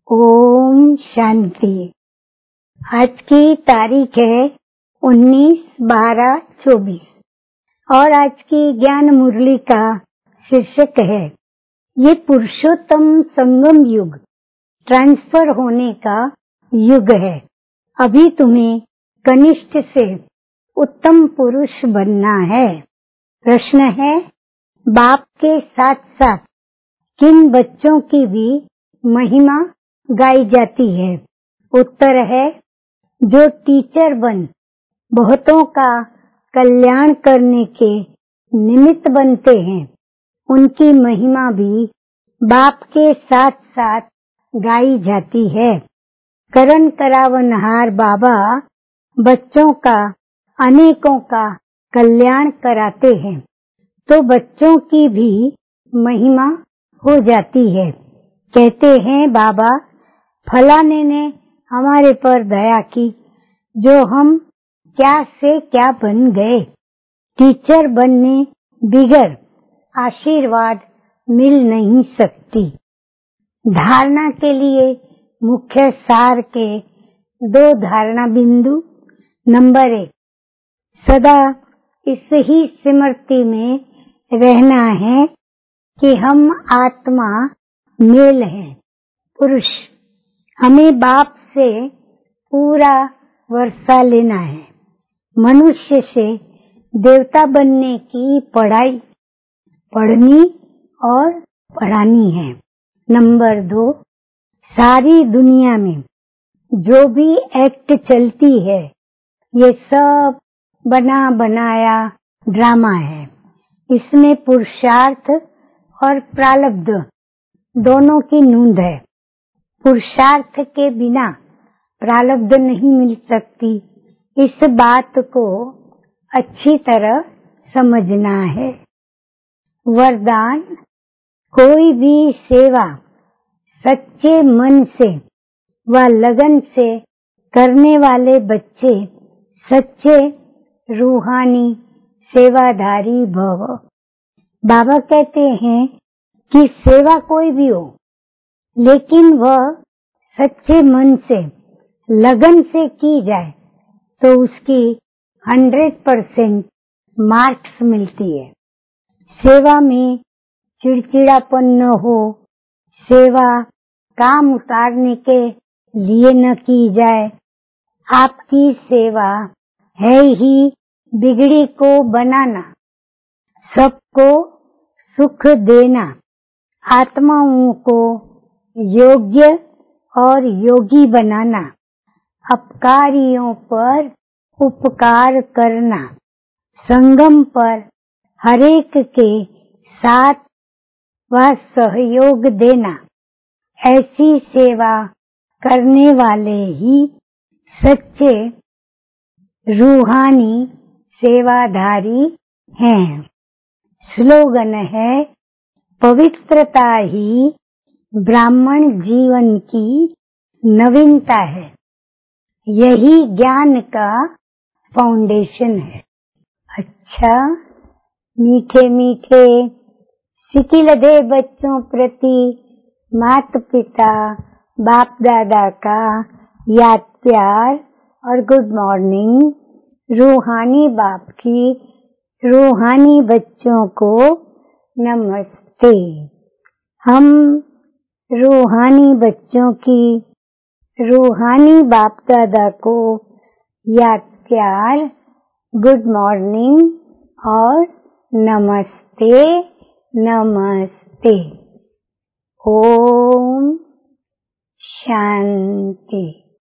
ओम शांति। आज की तारीख है 19/12/24 और आज की ज्ञान मुरली का शीर्षक है ये पुरुषोत्तम संगम युग, ट्रांसफर होने का युग है। अभी तुम्हें कनिष्ठ से उत्तम पुरुष बनना है। प्रश्न है, बाप के साथ साथ किन बच्चों की भी महिमा गाई जाती है? उत्तर है, जो टीचर बन बहुतों का कल्याण करने के निमित्त बनते हैं, उनकी महिमा भी बाप के साथ साथ गाई जाती है। करण करावनहार बाबा बच्चों का अनेकों का कल्याण कराते हैं, तो बच्चों की भी महिमा हो जाती है। कहते हैं, बाबा फलाने ने हमारे पर दया की, जो हम क्या से क्या बन गए। टीचर बनने बिगर आशीर्वाद मिल नहीं सकती। धारणा के लिए मुख्य सार के 2 धारणा बिंदु। नंबर 1, सदा इस ही स्मृति में रहना है कि हम आत्मा मेल हैं, पुरुष। हमें बाप से पूरा वर्षा लेना है। मनुष्य से देवता बनने की पढ़ाई पढ़नी और पढ़ानी है। नंबर 2, सारी दुनिया में जो भी एक्ट चलती है, ये सब बना बनाया ड्रामा है। इसमें पुरुषार्थ और प्रारब्ध दोनों की नोंद है। पुरुषार्थ के बिना प्रारब्ध नहीं मिल सकती। इस बात को अच्छी तरह समझना है। वरदान, कोई भी सेवा सच्चे मन से व लगन से करने वाले बच्चे सच्चे रूहानी सेवाधारी भव। बाबा कहते हैं कि सेवा कोई भी हो, लेकिन वह सच्चे मन से लगन से की जाए तो उसकी 100% मार्क्स मिलती है। सेवा में चिड़चिड़ापन न हो, सेवा काम उतारने के लिए न की जाए। आपकी सेवा है ही बिगड़ी को बनाना, सबको सुख देना, आत्माओं को योग्य और योगी बनाना, अपकारियों पर उपकार करना, संगम पर हरेक के साथ वह सहयोग देना। ऐसी सेवा करने वाले ही सच्चे रूहानी सेवाधारी हैं। स्लोगन है, पवित्रता ही ब्राह्मण जीवन की नवीनता है। यही ज्ञान का फाउंडेशन है। अच्छा, मीठे मीठे सिकिलधे बच्चों प्रति माता पिता बाप दादा का याद प्यार और गुड मॉर्निंग। रूहानी बाप की रूहानी बच्चों को नमस्ते। हम रूहानी बच्चों की रूहानी बाप दादा को याद प्यार, गुड मॉर्निंग और नमस्ते नमस्ते। ओम शांति।